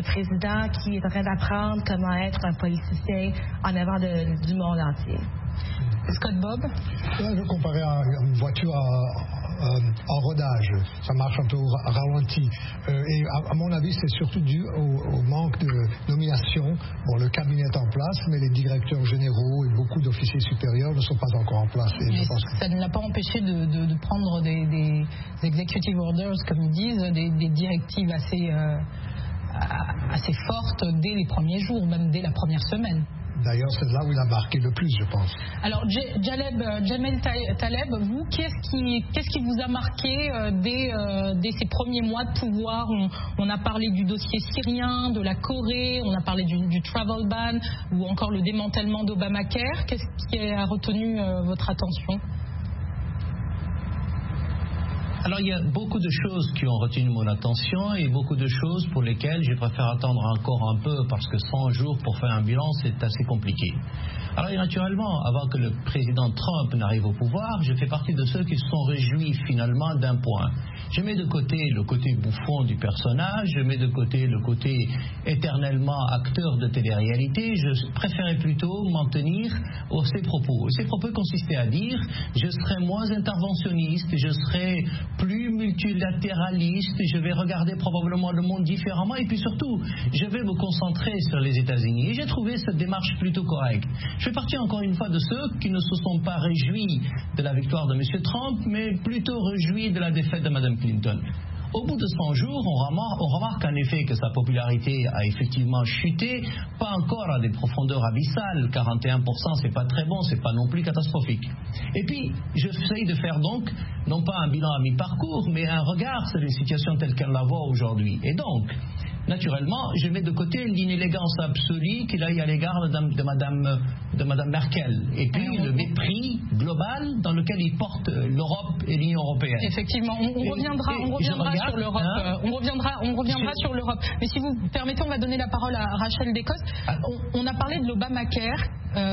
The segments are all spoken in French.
un président qui est en train d'apprendre comment être un politicien en avant du monde entier. Scott Bob? Je comparais à une voiture en rodage. Ça marche un peu au ralenti. Et à mon avis, c'est surtout dû au manque de nomination. Bon, le cabinet est en place, mais les directeurs généraux et beaucoup d'officiers supérieurs ne sont pas encore en place. Et je pense que ça ne l'a pas empêché de prendre des executive orders, comme ils disent, des directives assez fortes dès les premiers jours, même dès la première semaine. D'ailleurs, c'est là où il a marqué le plus, je pense. Alors, Jamel Taleb, vous, qu'est-ce qui vous a marqué dès ces premiers mois de pouvoir? On a parlé du dossier syrien, de la Corée, on a parlé du travel ban ou encore le démantèlement d'Obamacare. Qu'est-ce qui a retenu votre attention? Alors il y a beaucoup de choses qui ont retenu mon attention et beaucoup de choses pour lesquelles je préfère attendre encore un peu parce que 100 jours pour faire un bilan c'est assez compliqué. Alors naturellement, avant que le président Trump n'arrive au pouvoir, je fais partie de ceux qui se sont réjouis finalement d'un point. Je mets de côté le côté bouffon du personnage, je mets de côté le côté éternellement acteur de télé-réalité, je préférais plutôt m'en tenir à ses propos. Ses propos consistaient à dire, je serai moins interventionniste, je serai plus multilatéraliste, je vais regarder probablement le monde différemment et puis surtout, je vais me concentrer sur les États-Unis. Et j'ai trouvé cette démarche plutôt correcte. Je fais partie encore une fois de ceux qui ne se sont pas réjouis de la victoire de M. Trump, mais plutôt réjouis de la défaite de Mme Clinton. Au bout de 100 jours, on remarque en effet que sa popularité a effectivement chuté, pas encore à des profondeurs abyssales, 41% c'est pas très bon, c'est pas non plus catastrophique. Et puis, j'essaye de faire donc, non pas un bilan à mi-parcours, mais un regard sur les situations telles qu'elle la voit aujourd'hui. Et donc, naturellement, je mets de côté l'inélégance absolue qu'il a à l'égard de Madame Merkel. Et puis le mépris global dans lequel il porte l'Europe et l'Union européenne. Effectivement, on reviendra sur l'Europe. On reviendra sur l'Europe. Mais si vous permettez, on va donner la parole à Rachel Descostes. On a parlé de l'Obamacare.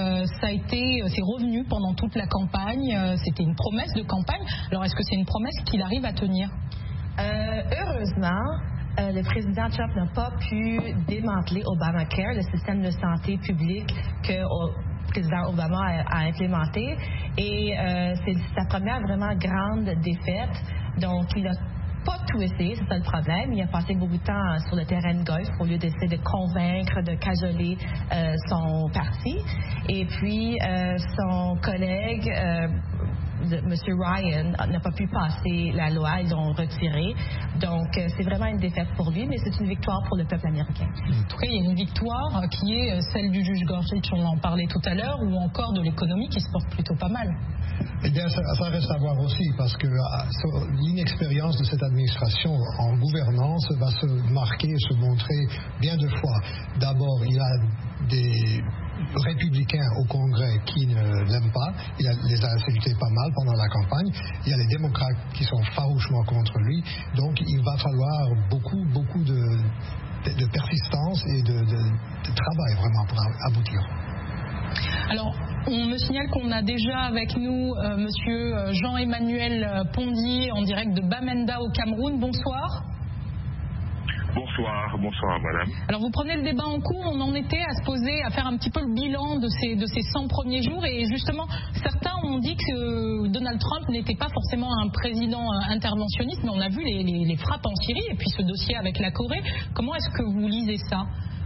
C'est revenu pendant toute la campagne. C'était une promesse de campagne. Alors, est-ce que c'est une promesse qu'il arrive à tenir? Heureusement, le président Trump n'a pas pu démanteler Obamacare, le système de santé publique que le président Obama a implémenté. Et c'est sa première vraiment grande défaite. Donc, il n'a pas tout essayé, c'est ça le problème. Il a passé beaucoup de temps sur le terrain de golf au lieu d'essayer de convaincre, de cajoler son parti. Et puis, son collègue... M. Ryan n'a pas pu passer la loi, ils l'ont retiré. Donc, c'est vraiment une défaite pour lui, mais c'est une victoire pour le peuple américain. En tout cas, il y a une victoire qui est celle du juge Gorsuch, on en parlait tout à l'heure, ou encore de l'économie qui se porte plutôt pas mal. Eh bien, ça reste à voir aussi, parce que l'inexpérience de cette administration en gouvernance va se marquer et se montrer bien deux fois. D'abord, il a des républicains au Congrès qui ne l'aiment pas. Il les a insultés pas mal pendant la campagne. Il y a les démocrates qui sont farouchement contre lui. Donc, il va falloir beaucoup de persistance et de travail vraiment pour aboutir. Alors, on me signale qu'on a déjà avec nous monsieur Jean-Emmanuel Pondy en direct de Bamenda au Cameroun. Bonsoir. Bonsoir madame. Alors vous prenez le débat en cours, on en était à se poser, à faire un petit peu le bilan de ces 100 premiers jours et justement certains ont dit que Donald Trump n'était pas forcément un président interventionniste, mais on a vu les frappes en Syrie et puis ce dossier avec la Corée. Comment est-ce que vous lisez ça?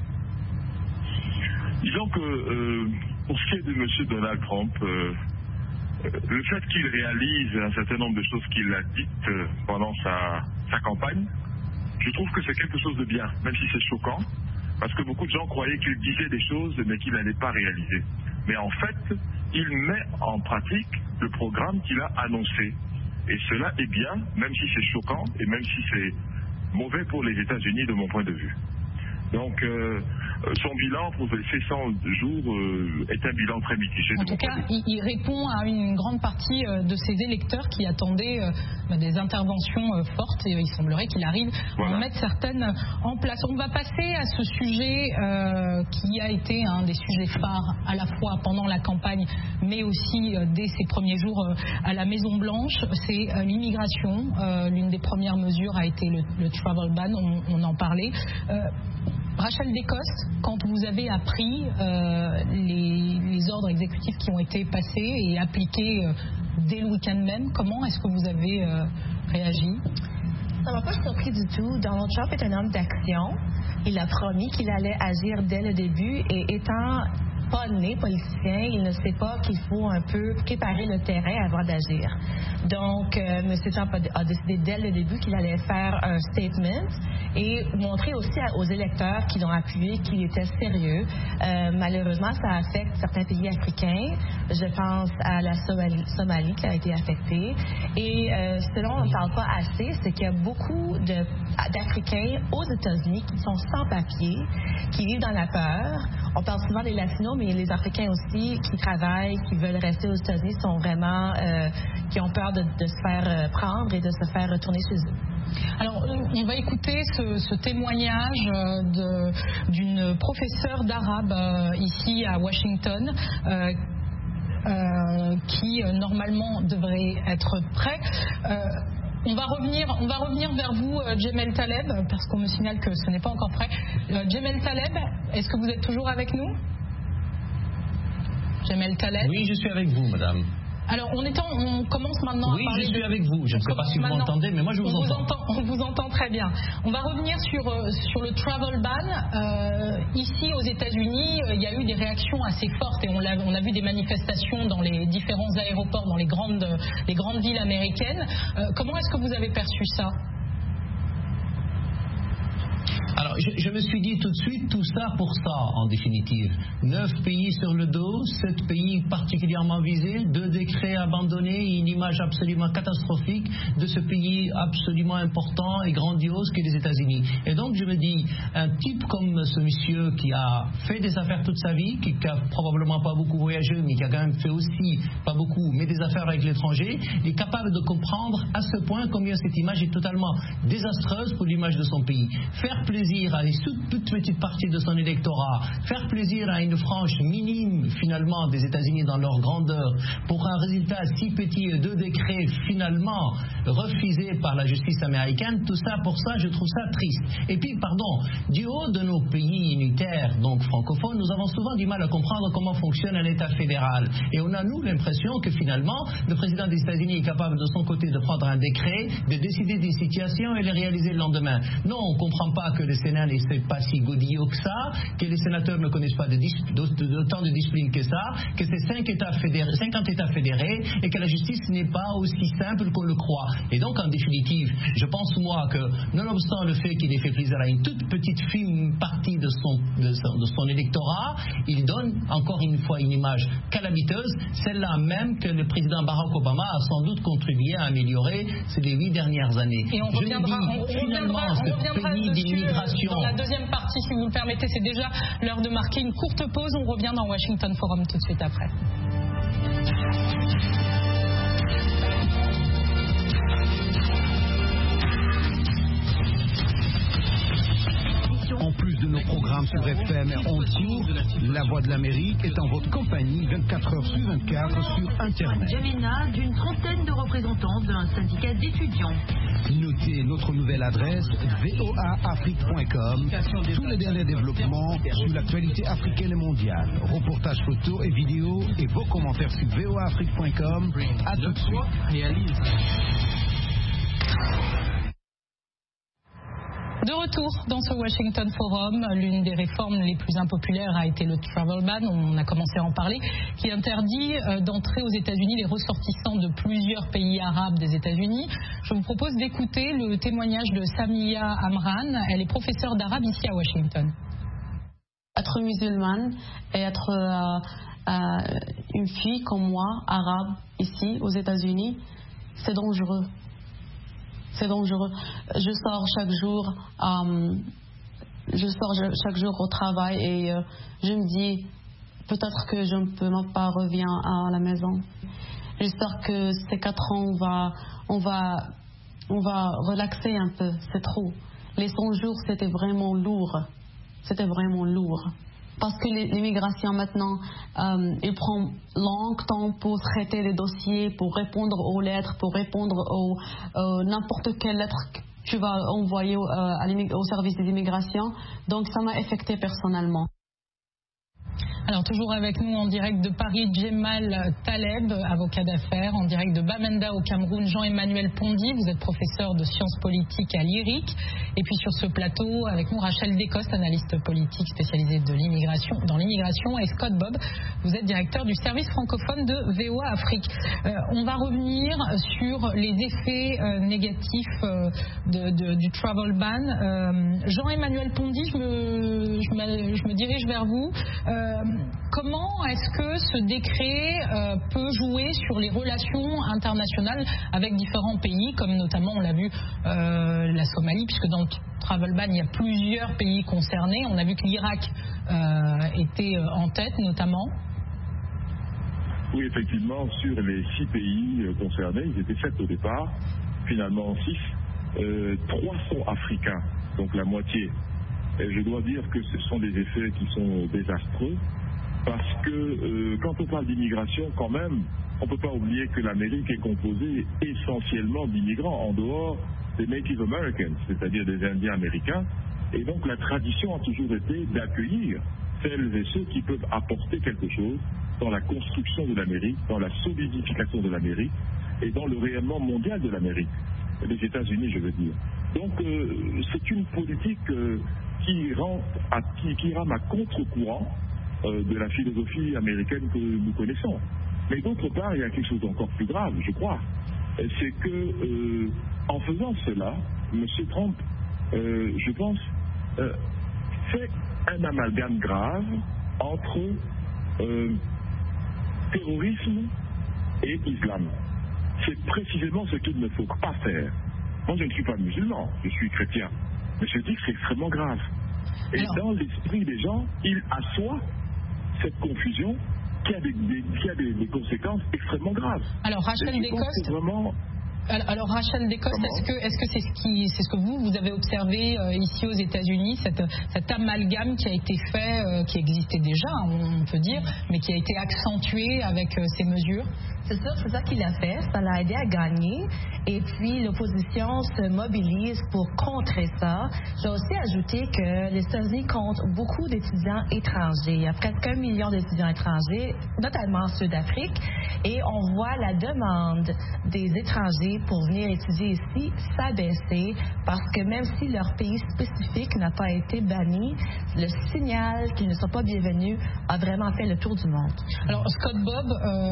Disons que pour ce qui est de M. Donald Trump, le fait qu'il réalise un certain nombre de choses qu'il a dites pendant sa campagne, je trouve que c'est quelque chose de bien, même si c'est choquant, parce que beaucoup de gens croyaient qu'il disait des choses, mais qu'il n'allait pas réaliser. Mais en fait, il met en pratique le programme qu'il a annoncé. Et cela est bien, même si c'est choquant, et même si c'est mauvais pour les États-Unis de mon point de vue. Donc, son bilan pour ces 100 jours est un bilan très mitigé. En tout cas, il répond à une grande partie de ses électeurs qui attendaient des interventions fortes et il semblerait qu'il arrive à en mettre certaines en place. On va passer à ce sujet qui a été un des sujets phares à la fois pendant la campagne mais aussi dès ses premiers jours à la Maison-Blanche, c'est l'immigration. L'une des premières mesures a été le travel ban, on en parlait. Rachel Descostes, quand vous avez appris les ordres exécutifs qui ont été passés et appliqués dès le week-end même, comment est-ce que vous avez réagi? Ça ne m'a pas surpris du tout. Donald Trump est un homme d'action. Il a promis qu'il allait agir dès le début et étant pas né politicien, il ne sait pas qu'il faut un peu préparer le terrain avant d'agir. Donc, M. Trump a décidé dès le début qu'il allait faire un statement et montrer aussi aux électeurs qui l'ont appuyé qu'il était sérieux. Malheureusement, ça affecte certains pays africains. Je pense à la Somalie qui a été affectée. Et ce dont on ne parle pas assez, c'est qu'il y a beaucoup d'Africains aux États-Unis qui sont sans papier, qui vivent dans la peur. On parle souvent des Latinos, mais les Africains aussi qui travaillent, qui veulent rester aux États-Unis, sont vraiment qui ont peur de se faire prendre et de se faire retourner chez eux. Alors, on va écouter ce témoignage d'une professeure d'arabe ici à Washington qui normalement devrait être prêt. On va revenir vers vous, Jemel Taleb, parce qu'on me signale que ce n'est pas encore prêt. Jemel Taleb, est-ce que vous êtes toujours avec nous? Jemel Taleb. Oui, je suis avec vous, madame. Alors, on commence maintenant à parler... Oui, je suis avec vous. Je ne sais pas si vous m'entendez, mais moi je vous entends. On vous entend très bien. On va revenir sur le travel ban. Ici, aux États-Unis, il y a eu des réactions assez fortes et on a vu des manifestations dans les différents aéroports, dans les grandes villes américaines. Comment est-ce que vous avez perçu ça? Alors, je me suis dit tout de suite, tout ça pour ça, en définitive. 9 pays sur le dos, 7 pays particulièrement visés, 2 décrets abandonnés, une image absolument catastrophique de ce pays absolument important et grandiose qu'est les États-Unis. Et donc, je me dis, un type comme ce monsieur qui a fait des affaires toute sa vie, qui a probablement pas beaucoup voyagé, mais qui a quand même fait aussi, pas beaucoup, mais des affaires avec l'étranger, est capable de comprendre à ce point combien cette image est totalement désastreuse pour l'image de son pays. Faire plaisir à une toute petite partie de son électorat, faire plaisir à une frange minime finalement des États-Unis dans leur grandeur, pour un résultat si petit et 2 décrets finalement refusés par la justice américaine, tout ça pour ça je trouve ça triste. Et puis du haut de nos pays unitaires, donc francophones, nous avons souvent du mal à comprendre comment fonctionne un État fédéral. Et on a nous l'impression que finalement le président des États-Unis est capable de son côté de prendre un décret, de décider des situations et les réaliser le lendemain. Non, on ne comprend pas que le Sénat n'est pas si godillot que ça, que les sénateurs ne connaissent pas autant de discipline que ça, que c'est 50 États fédérés et que la justice n'est pas aussi simple qu'on le croit. Et donc, en définitive, je pense moi que, nonobstant le fait qu'il ait fait plaisir à une toute petite fine partie de son électorat, il donne encore une fois une image calamiteuse, celle-là même que le président Barack Obama a sans doute contribué à améliorer ces 8 dernières années. Et on reviendra dessus dans la deuxième partie, si vous le permettez. C'est déjà l'heure de marquer une courte pause. On revient dans Washington Forum tout de suite après. En plus de nos programmes sur FM et en tour, La Voix de l'Amérique est en votre compagnie 24 heures sur 24 sur Internet. Jamina, d'une trentaine de représentants d'un syndicat d'étudiants. Notez notre nouvelle adresse voaafrique.com. Tous les derniers développements sur l'actualité africaine et mondiale. Reportages photos et vidéos et vos commentaires sur voaafrique.com. À tout de suite. De retour dans ce Washington Forum, l'une des réformes les plus impopulaires a été le travel ban, on a commencé à en parler, qui interdit d'entrer aux États-Unis les ressortissants de plusieurs pays arabes des États-Unis. Je vous propose d'écouter le témoignage de Samia Amran, elle est professeure d'arabe ici à Washington. Être musulmane et être une fille comme moi, arabe, ici aux États-Unis, c'est dangereux. C'est dangereux. Je sors chaque jour au travail et je me dis peut-être que je ne peux même pas revenir à la maison. J'espère que ces 4 ans on va relaxer un peu. C'est trop. Les 100 jours c'était vraiment lourd. C'était vraiment lourd. Parce que l'immigration maintenant, il prend longtemps pour traiter les dossiers, pour répondre aux lettres, pour répondre aux n'importe quelle lettre tu vas envoyer au service des immigrations. Donc ça m'a affecté personnellement. Alors toujours avec nous en direct de Paris, Djemal Taleb, avocat d'affaires, en direct de Bamenda au Cameroun, Jean-Emmanuel Pondy, vous êtes professeur de sciences politiques à l'IRIC, et puis sur ce plateau avec nous Rachel Descostes, analyste politique spécialisée dans l'immigration, et Scott Bobb, vous êtes directeur du service francophone de VOA Afrique. On va revenir sur les effets négatifs du travel ban. Jean-Emmanuel Pondy, je me dirige vers vous. Comment est-ce que ce décret peut jouer sur les relations internationales avec différents pays, comme notamment, on l'a vu, la Somalie, puisque dans le travel ban, il y a plusieurs pays concernés. On a vu que l'Irak était en tête, notamment. Oui, effectivement, sur les 6 pays concernés, ils étaient 7 au départ, finalement 6. 3 sont africains, donc la moitié. Et je dois dire que ce sont des effets qui sont désastreux, parce que quand on parle d'immigration, quand même, on ne peut pas oublier que l'Amérique est composée essentiellement d'immigrants, en dehors des Native Americans, c'est-à-dire des Indiens américains. Et donc la tradition a toujours été d'accueillir celles et ceux qui peuvent apporter quelque chose dans la construction de l'Amérique, dans la solidification de l'Amérique et dans le rayonnement mondial de l'Amérique, des États-Unis, je veux dire. Donc c'est une politique qui rame à contre-courant de la philosophie américaine que nous connaissons. Mais d'autre part, il y a quelque chose d'encore plus grave, je crois. C'est que, en faisant cela, M. Trump, je pense, fait un amalgame grave entre terrorisme et islam. C'est précisément ce qu'il ne faut pas faire. Moi, je ne suis pas musulman, je suis chrétien. Mais je dis que c'est extrêmement grave. Et dans l'esprit des gens, il assoit cette confusion qui a des conséquences extrêmement graves. Alors, Rachel Descostes, Alors Rachel Descostes, est-ce que c'est ce que vous avez observé ici aux États-Unis, cet amalgame qui a été fait, qui existait déjà, on peut dire, mais qui a été accentué avec ces mesures? C'est sûr, c'est ça qu'il a fait. Ça l'a aidé à gagner. Et puis, l'opposition se mobilise pour contrer ça. Je vais aussi ajouter que les États-Unis comptent beaucoup d'étudiants étrangers. Il y a presque 1 million d'étudiants étrangers, notamment ceux d'Afrique. Et on voit la demande des étrangers pour venir étudier ici s'abaisser parce que même si leur pays spécifique n'a pas été banni, le signal qu'ils ne sont pas bienvenus a vraiment fait le tour du monde. Alors, Scott Bobb,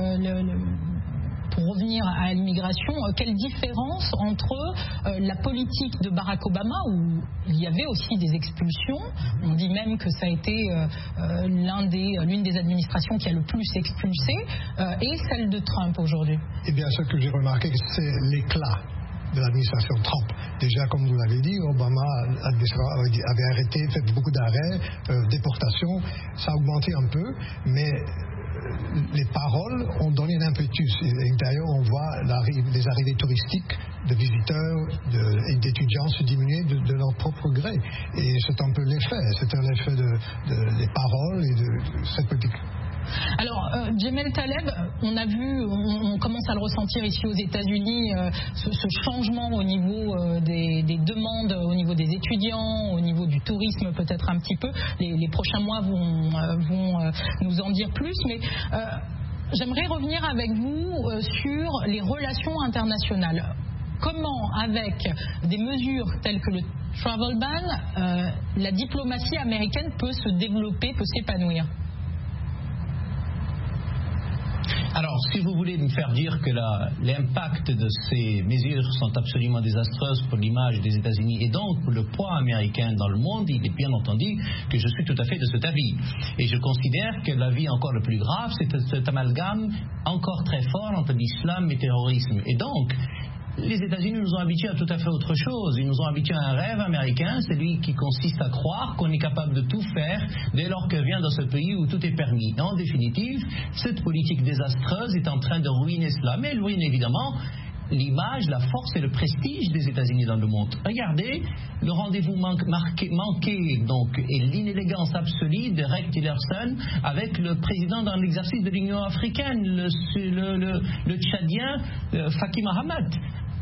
pour revenir à l'immigration, quelle différence entre la politique de Barack Obama, où il y avait aussi des expulsions, on dit même que ça a été l'une des administrations qui a le plus expulsé, et celle de Trump aujourd'hui? Eh bien, ce que j'ai remarqué, c'est l'éclat de l'administration Trump. Déjà, comme vous l'avez dit, Obama avait arrêté, fait beaucoup d'arrêts, déportations, ça a augmenté un peu, mais les paroles ont donné un impetus. Et d'ailleurs, on voit les arrivées touristiques de visiteurs et d'étudiants se diminuer de leur propre gré. Et c'est un peu l'effet. C'est un effet des paroles et de cette politique. Alors, Djemal Taleb, on commence à le ressentir ici aux États-Unis, ce changement au niveau des demandes, au niveau des étudiants, au niveau du tourisme peut-être un petit peu. Les prochains mois vont nous en dire plus, mais j'aimerais revenir avec vous sur les relations internationales. Comment, avec des mesures telles que le travel ban, la diplomatie américaine peut se développer, peut s'épanouir? Alors, si vous voulez me faire dire que l'impact de ces mesures sont absolument désastreuses pour l'image des États-Unis et donc pour le poids américain dans le monde, il est bien entendu que je suis tout à fait de cet avis. Et je considère que l'avis encore le plus grave, c'est cet amalgame encore très fort entre l'islam et le terrorisme. Et donc, les États-Unis nous ont habitués à tout à fait autre chose. Ils nous ont habitués à un rêve américain, celui qui consiste à croire qu'on est capable de tout faire dès lors que vient dans ce pays où tout est permis. En définitive, cette politique désastreuse est en train de ruiner cela. Mais elle ruine évidemment l'image, la force et le prestige des États-Unis dans le monde. Regardez le rendez-vous manqué donc, et l'inélégance absolue de Rex Tillerson avec le président dans l'exercice de l'Union africaine, le Tchadien Faki Mahamat.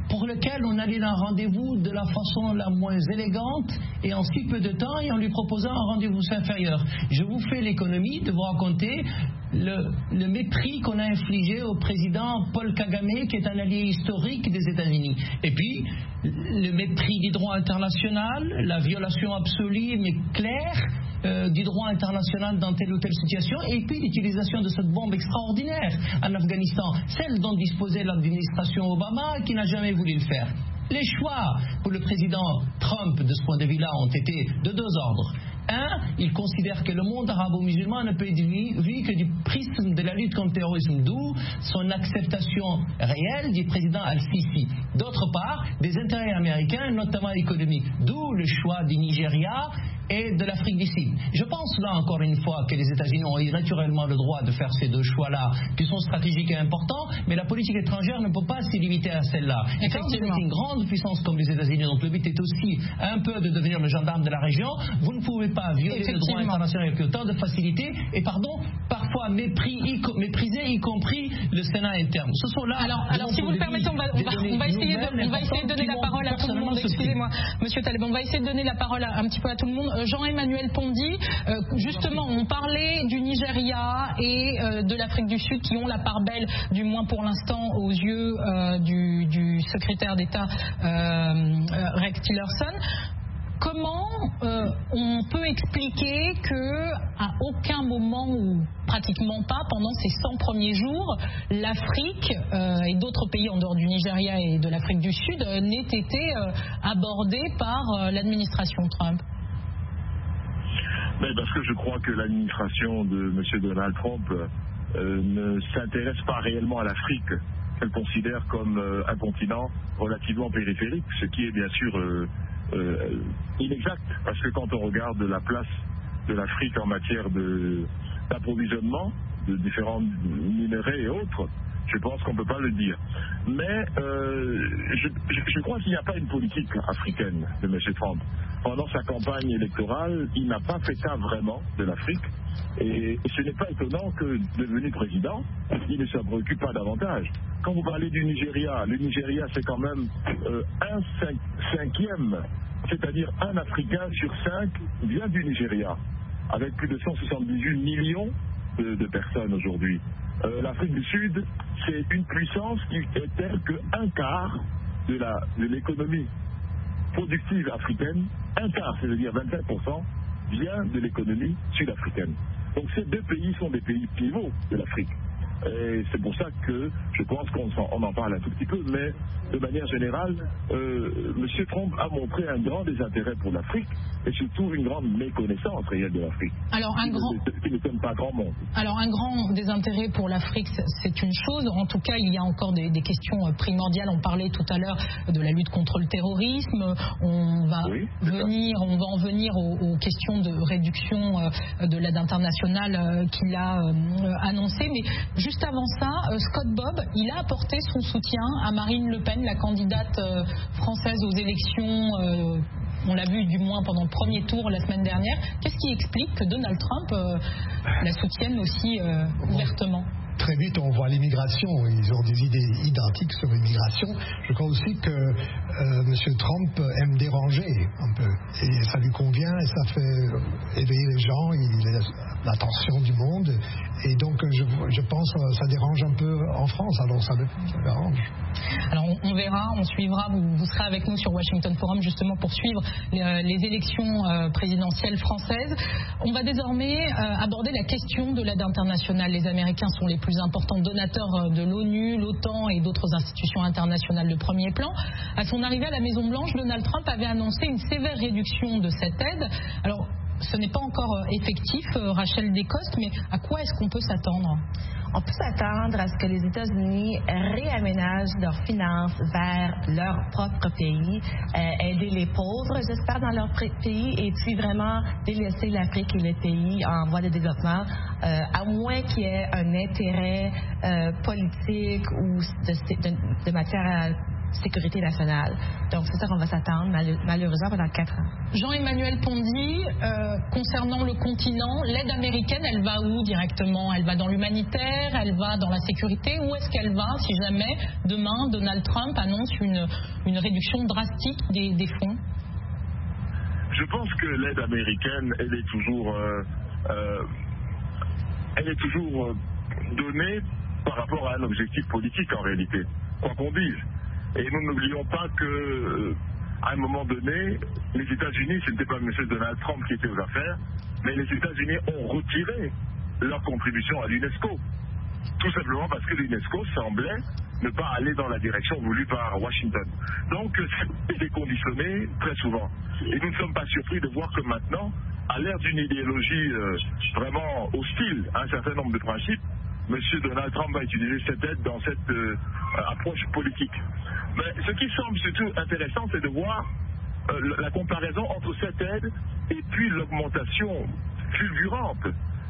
pour lequel on allait à un rendez-vous de la façon la moins élégante et en si peu de temps et en lui proposant un rendez-vous inférieur. Je vous fais l'économie de vous raconter le mépris qu'on a infligé au président Paul Kagame, qui est un allié historique des États-Unis. Et puis, le mépris du droit international, la violation absolue mais claire du droit international dans telle ou telle situation, et puis l'utilisation de cette bombe extraordinaire en Afghanistan, celle dont disposait l'administration Obama qui n'a jamais voulu le faire. Les choix pour le président Trump de ce point de vue-là ont été de deux ordres. Un, il considère que le monde arabo-musulman ne peut être vu que du prisme de la lutte contre le terrorisme, d'où son acceptation réelle du président Al-Sisi. D'autre part, des intérêts américains, notamment économiques, d'où le choix du Nigeria et de l'Afrique du Sud. Je pense là encore une fois que les États-Unis ont naturellement le droit de faire ces deux choix-là, qui sont stratégiques et importants, mais la politique étrangère ne peut pas s'y limiter à celle-là. Et quand vous êtes une grande puissance comme les États-Unis, donc le but est aussi un peu de devenir le gendarme de la région, vous ne pouvez pas violer le droit international avec autant de facilité et parfois mépriser y compris le Sénat interne. Ce sont là. Alors si vous le permettez, on va essayer de donner la parole à tout le monde. Excusez-moi, Monsieur Taleb, on va essayer de donner la parole un petit peu à tout le monde. Jean-Emmanuel Pondy, justement, on parlait du Nigeria et de l'Afrique du Sud qui ont la part belle, du moins pour l'instant, aux yeux du secrétaire d'État Rex Tillerson. Comment on peut expliquer qu'à aucun moment, ou pratiquement pas, pendant ces 100 premiers jours, l'Afrique et d'autres pays en dehors du Nigeria et de l'Afrique du Sud n'aient été abordés par l'administration Trump? Parce que je crois que l'administration de M. Donald Trump ne s'intéresse pas réellement à l'Afrique. Elle considère comme un continent relativement périphérique, ce qui est bien sûr inexact, parce que quand on regarde la place de l'Afrique en matière d'approvisionnement de différents minerais et autres, je pense qu'on ne peut pas le dire. Mais je crois qu'il n'y a pas une politique africaine de M. Trump. Pendant sa campagne électorale, il n'a pas fait cas vraiment de l'Afrique. Et ce n'est pas étonnant que, devenu président, il ne se préoccupe pas davantage. Quand vous parlez du Nigeria, le Nigeria c'est quand même un cinquième, c'est-à-dire un Africain sur 5 vient du Nigeria, avec plus de 178 millions de personnes aujourd'hui. L'Afrique du Sud, c'est une puissance qui est telle qu'un quart de l'économie productive africaine, un quart, c'est-à-dire 25%, vient de l'économie sud-africaine. Donc ces deux pays sont des pays pivots de l'Afrique. Et c'est pour ça que je pense qu'on en parle un tout petit peu, mais de manière générale, M. Trump a montré un grand désintérêt pour l'Afrique et surtout une grande méconnaissance réelle de l'Afrique. Alors qui ne donne pas grand monde. Alors un grand désintérêt pour l'Afrique, c'est une chose. En tout cas, il y a encore des questions primordiales. On parlait tout à l'heure de la lutte contre le terrorisme. On va en venir aux questions de réduction de l'aide internationale qu'il a annoncé. Mais juste avant ça, Scott Bobb, il a apporté son soutien à Marine Le Pen, la candidate française aux élections. On l'a vu du moins pendant le premier tour la semaine dernière. Qu'est-ce qui explique que Donald Trump la soutienne aussi ouvertement? Très vite, on voit l'immigration. Ils ont des idées identiques sur l'immigration. Je crois aussi que M. Trump aime déranger un peu. Et ça lui convient et ça fait éveiller les gens. Il a l'attention du monde. Et donc, je pense que ça dérange un peu en France. Alors, ça dérange. Alors, on verra, on suivra. Vous serez avec nous sur Washington Forum justement pour suivre les élections présidentielles françaises. On va désormais aborder la question de l'aide internationale. Les Américains sont les plus importants donateurs de l'ONU, l'OTAN et d'autres institutions internationales de premier plan. À son arrivée à la Maison-Blanche, Donald Trump avait annoncé une sévère réduction de cette aide. Alors, ce n'est pas encore effectif, Rachel Descostes, mais à quoi est-ce qu'on peut s'attendre? On peut s'attendre à ce que les États-Unis réaménagent leurs finances vers leur propre pays, aider les pauvres, j'espère, dans leur pays, et puis vraiment délaisser l'Afrique et les pays en voie de développement, à moins qu'il y ait un intérêt politique ou de matière sécurité nationale. Donc, c'est ça qu'on va s'attendre, malheureusement, pendant 4 ans. Jean-Emmanuel Pondy, concernant le continent, l'aide américaine, elle va où directement? Elle va dans l'humanitaire, elle va dans la sécurité? Où est-ce qu'elle va si jamais, demain, Donald Trump annonce une réduction drastique des fonds? Je pense que l'aide américaine, elle est toujours donnée par rapport à un objectif politique en réalité, quoi qu'on dise. Et nous n'oublions pas que à un moment donné, les États-Unis, ce n'était pas M. Donald Trump qui était aux affaires, mais les États-Unis ont retiré leur contribution à l'UNESCO. Tout simplement parce que l'UNESCO semblait ne pas aller dans la direction voulue par Washington. Donc, c'est conditionné très souvent. Et nous ne sommes pas surpris de voir que maintenant, à l'ère d'une idéologie vraiment hostile à un certain nombre de principes, M. Donald Trump va utiliser cette aide dans cette approche politique. Mais ce qui semble surtout intéressant, c'est de voir la comparaison entre cette aide et puis l'augmentation fulgurante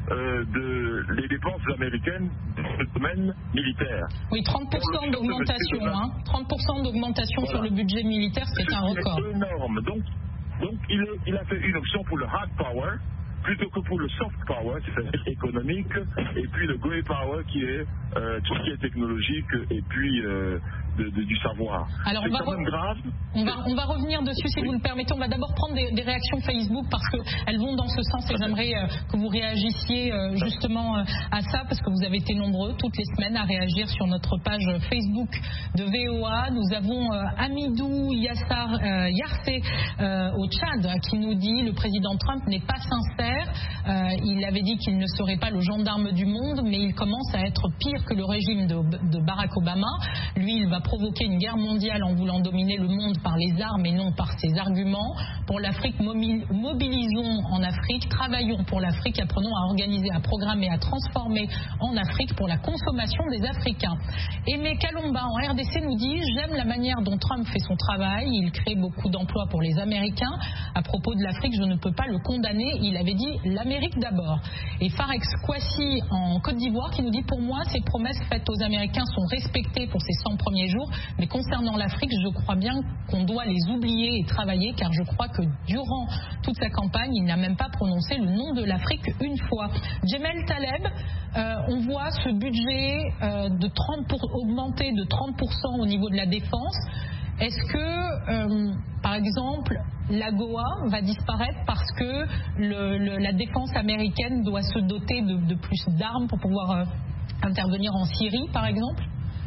des dépenses américaines dans le domaine militaire. Oui, 30% d'augmentation, 30% d'augmentation sur le budget militaire, c'est un record. C'est énorme. Donc il a fait une option pour le hard power plutôt que pour le soft power, c'est-à-dire économique, et puis le grey power qui est tout ce qui est technologique et puis du savoir. Alors c'est quand même grave. On va revenir dessus si vous le permettez. On va d'abord prendre des réactions Facebook parce qu'elles vont dans ce sens et j'aimerais que vous réagissiez justement à ça parce que vous avez été nombreux toutes les semaines à réagir sur notre page Facebook de VOA. Nous avons Amidou Yarsé au Tchad qui nous dit le président Trump n'est pas sincère. Il avait dit qu'il ne serait pas le gendarme du monde, mais il commence à être pire que le régime de Barack Obama. Lui, il va provoquer une guerre mondiale en voulant dominer le monde par les armes et non par ses arguments. Pour l'Afrique, mobilisons en Afrique, travaillons pour l'Afrique, apprenons à organiser, à programmer, à transformer en Afrique pour la consommation des Africains. Aimé Kalomba en RDC nous dit « J'aime la manière dont Trump fait son travail, il crée beaucoup d'emplois pour les Américains. À propos de l'Afrique, je ne peux pas le condamner, il avait dit l'Amérique d'abord. » Et Farex Kwasi en Côte d'Ivoire qui nous dit « Pour moi, ces promesses faites aux Américains sont respectées pour ces 100 premiers jours, mais concernant l'Afrique, je crois bien qu'on doit les oublier et travailler, car je crois que durant toute sa campagne, il n'a même pas prononcé le nom de l'Afrique une fois. » Djemel Taleb, on voit ce budget augmenter de 30% au niveau de la défense. Est-ce que, par exemple, l'AGOA va disparaître parce que la défense américaine doit se doter de plus d'armes pour pouvoir intervenir en Syrie, par exemple?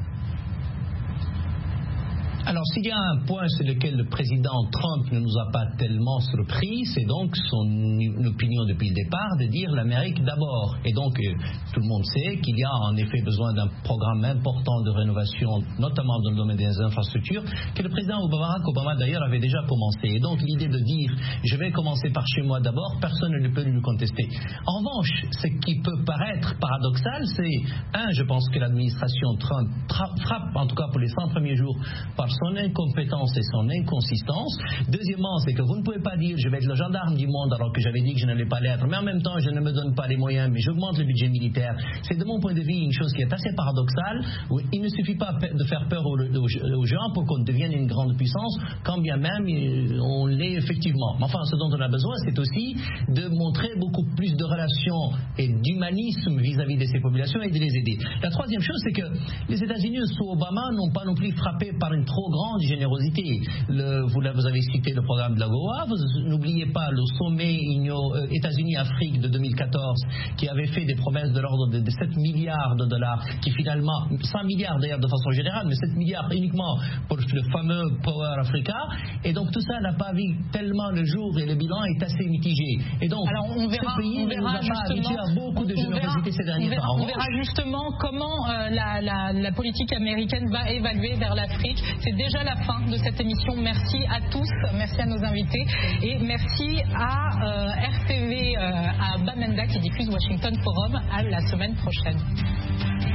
Alors, s'il y a un point sur lequel le président Trump ne nous a pas tellement surpris, c'est donc son opinion depuis le départ de dire l'Amérique d'abord. Et donc, tout le monde sait qu'il y a en effet besoin d'un programme important de rénovation, notamment dans le domaine des infrastructures, que le président Barack Obama d'ailleurs avait déjà commencé. Et donc, l'idée de dire je vais commencer par chez moi d'abord, personne ne peut lui contester. En revanche, ce qui peut paraître paradoxal, c'est, je pense que l'administration Trump frappe, en tout cas pour les 100 premiers jours, par son incompétence et son inconsistance. Deuxièmement, c'est que vous ne pouvez pas dire je vais être le gendarme du monde alors que j'avais dit que je n'allais pas l'être, mais en même temps je ne me donne pas les moyens, mais j'augmente le budget militaire. C'est de mon point de vue une chose qui est assez paradoxale, où il ne suffit pas de faire peur aux gens pour qu'on devienne une grande puissance, quand bien même on l'est effectivement. Mais enfin, ce dont on a besoin, c'est aussi de montrer beaucoup plus de relations et d'humanisme vis-à-vis de ces populations et de les aider. La troisième chose, c'est que les États-Unis sous Obama n'ont pas non plus frappé par une trop grande générosité. Vous avez cité le programme de l'AGOA, vous n'oubliez pas le sommet États-Unis-Afrique de 2014 qui avait fait des promesses de l'ordre de 7 milliards de dollars qui finalement, 100 milliards d'ailleurs de façon générale, mais 7 milliards uniquement pour le fameux Power Africa, et donc tout ça n'a pas vu tellement le jour et le bilan est assez mitigé. Et donc ce pays ne nous a pas habitué à beaucoup de générosité ces derniers temps. On verra justement comment la politique américaine va évaluer vers l'Afrique. C'est déjà la fin de cette émission. Merci à tous, merci à nos invités et merci à RTV, à Bamenda qui diffuse Washington Forum. À la semaine prochaine.